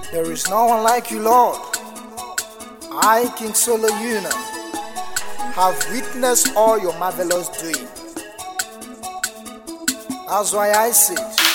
There is no one like you, Lord. I, King Solo Una, have witnessed all your marvelous doing. That's why I say,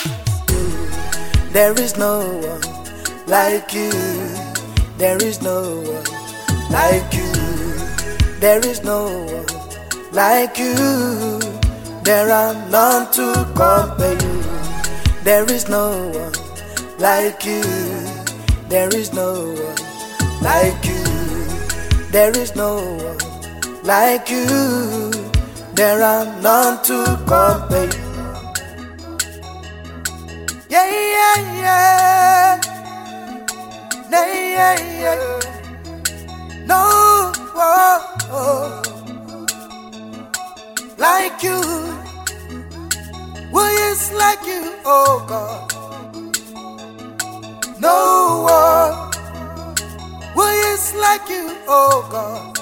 there is no one like you. There is no one like you. There is no one like you. There are none to compare you. There is no one like you. There is no one like you. There is no one like you. There are none to compare you. Yeah, yeah, yeah. Yeah, yeah, yeah. No, oh, oh. Like you. Who is like you, oh God? No one. Who is like you, oh God?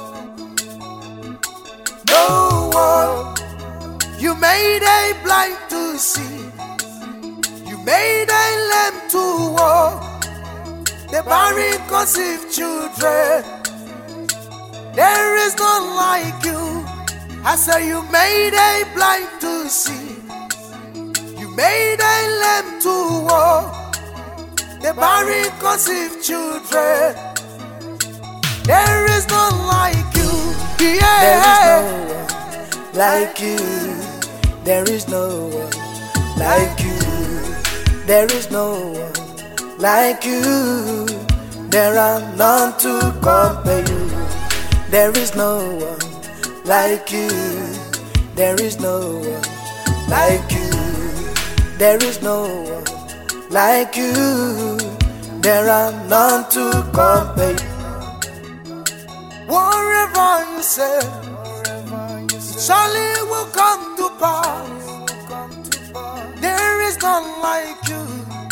No one. You made a blind to see. You made a lame to walk. The barren conceive children. There is none like you. I say you made a blind to see. You made a lame to walk. The barren conceive children. There is none like you. Yeah. There is no one like you. There is no one like you. There is no one like you. There are none to compare you. There is no one like you. There is no one like you. There is no one like you. There are none to compare you. Whatever you say, surely will come to pass. There is none like you.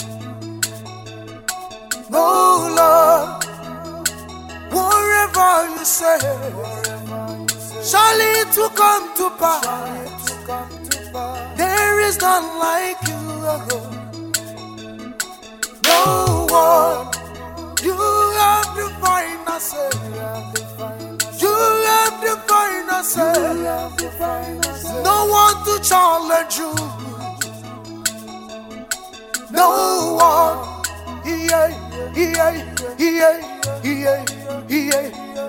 No, Lord. Whatever you say, surely it will come to pass. There is none like you. No one. You have the final say. You have the final say. No one to challenge you. No one. Yeah, yeah, yeah, yeah, yeah, yeah,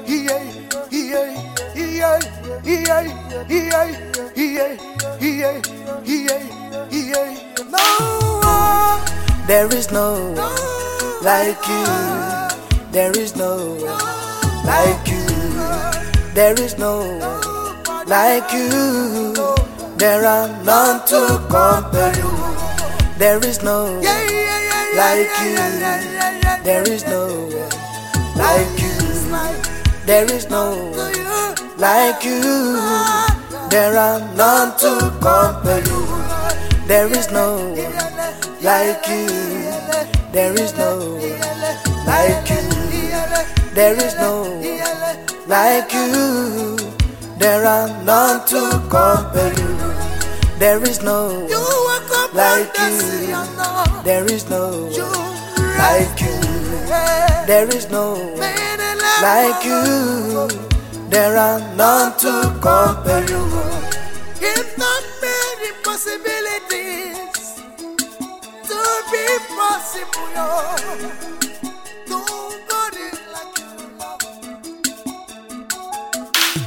yeah. No, there is no one like you. There is no one like you. There is no one like you. There are none to compare you. There is no one like you. There is no one like you. There is no one like you. There are none to compare you. There is no one like you. There is no one like you. There is no one like you. There are none to compare you. There is no one like you. There is no one like you. There is no one like you. There are none to compare you. If not made impossibilities to be possible,